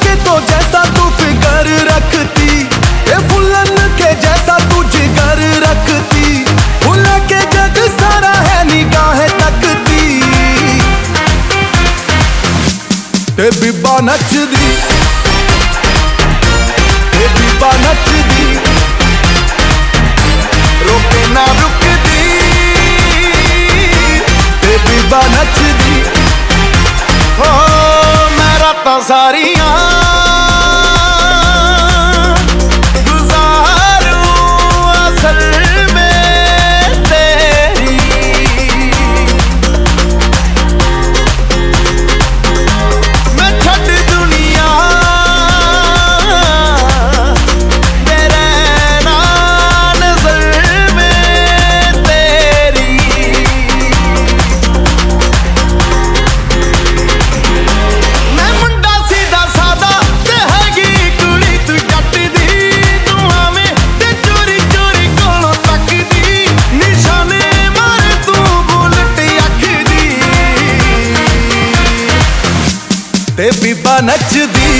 के तो जैसा तू फिकर रखती, ये फुलन के जैसा तू जिगर रखती, फूल के जग सारा है निगाहें तकती, ते बीबा नचदी, ते बीबा नचदी, रोके ना रुकदी, ते बीबा नचदी। हो मैं रातां सारियां गुजारूं असल में तेरी, मैं छड्ड दुनिया दे रहना नज़र में तेरी। मैं मुंडा सीधा सादा ते हैगी कुड़ी तू जट दी, तू आवें ते चोरी चोरी कोलों तकदी, निशाने मारे तू बुलट अख दी, ते बीबा नचदी,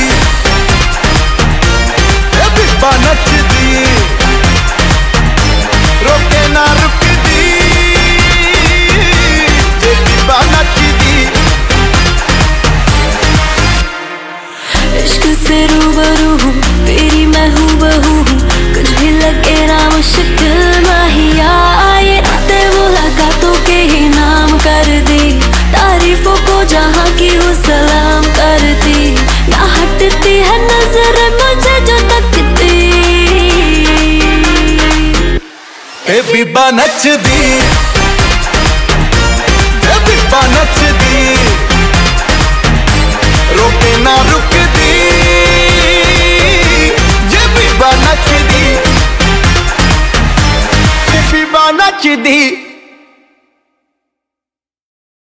ते बीबा नचदी, रोके ना रुकदी, ते बीबा नचदी। इश्क से रूबरू हूँ तेरी मैं हूबहू हूँ, कुछ भी लगे ना मुश्किल नहीं आए, रातें मुलाकातों के ही नाम कर दी, तारीफों को जहाँ की हूँ सलाम करती, ना हटती है नजर मुझे जो तकती, ते बीबा नचदी, ते बीबा नचदी।